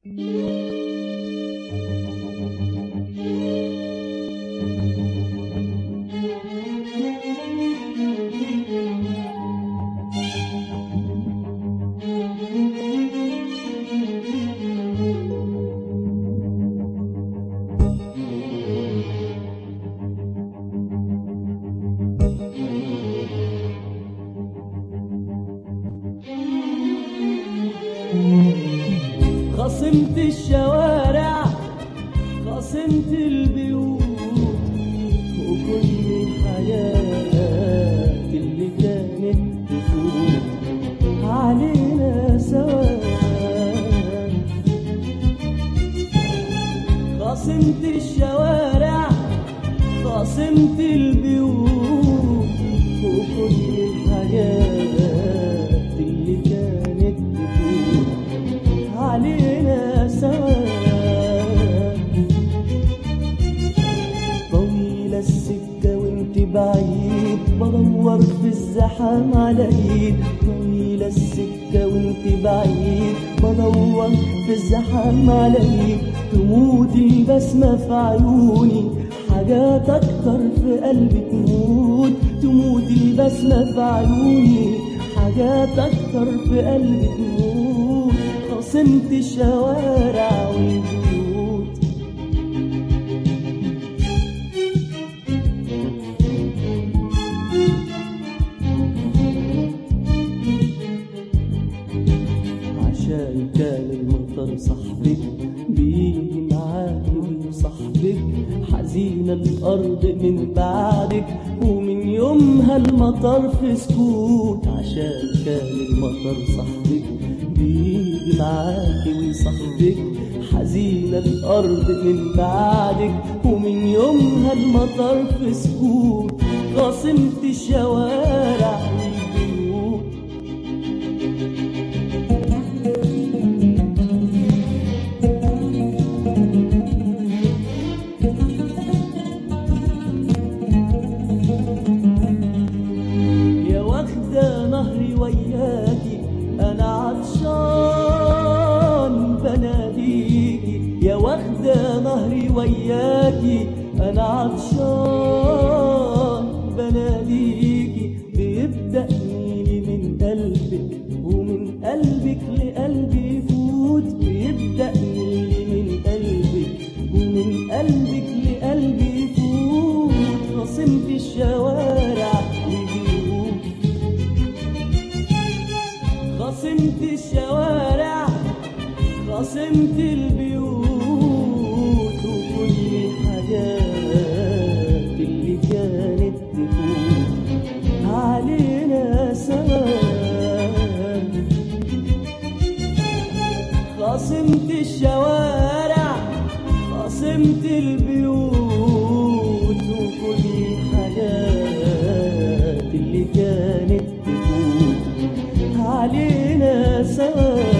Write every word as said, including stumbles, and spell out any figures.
خصمت الشوارع، خصمت البيوت، وكل الحياة اللي كانت تفوت علينا سوا. خصمت الشوارع، خصمت البيوت، وكل الحياة اللي كانت تفوت علينا سوا. طويلة السكة وانت بعيد، بدور في الزحام على ايد. طويلة السكة وانت بعيد، بدور في الزحام على ايد. تموت البسمة في عيوني، حاجات اكتر في قلبي تموت. تموت البسمة في عيوني، حاجات اكتر في قلبي تموت. خصمت الشوارع والبيوت. عشان كان المطر صاحبك بيجي معاكي وصاحبك، حزينة الأرض من بعدك ومن يومها المطر في سكوت. عشان كان المطر صاحبك بيجي معاكي وصاحبك، حزينة الأرض من بعدك ومن يومها المطر في سكوت. خصمت الشوارع والبيوت. يا واخدة نهري وياكي أنا عطشان بناديكي. يا واخدة نهري وياكي أنا عطشان بناديكي. بيبدأ نيلي من قلبك ومن قلبك لقلبي يفوت. بيبدأ نيلي من قلبك ومن قلبك لقلبي يفوت. خصمت الشوارع والبيوت. خصمت الشوارع، خصمت البيوت، وكل الحاجات اللي كانت تفوت علينا سوا. خصمت الشوارع، خصمت البيوت، وكل الحاجات اللي كانت تفوت علينا سوا.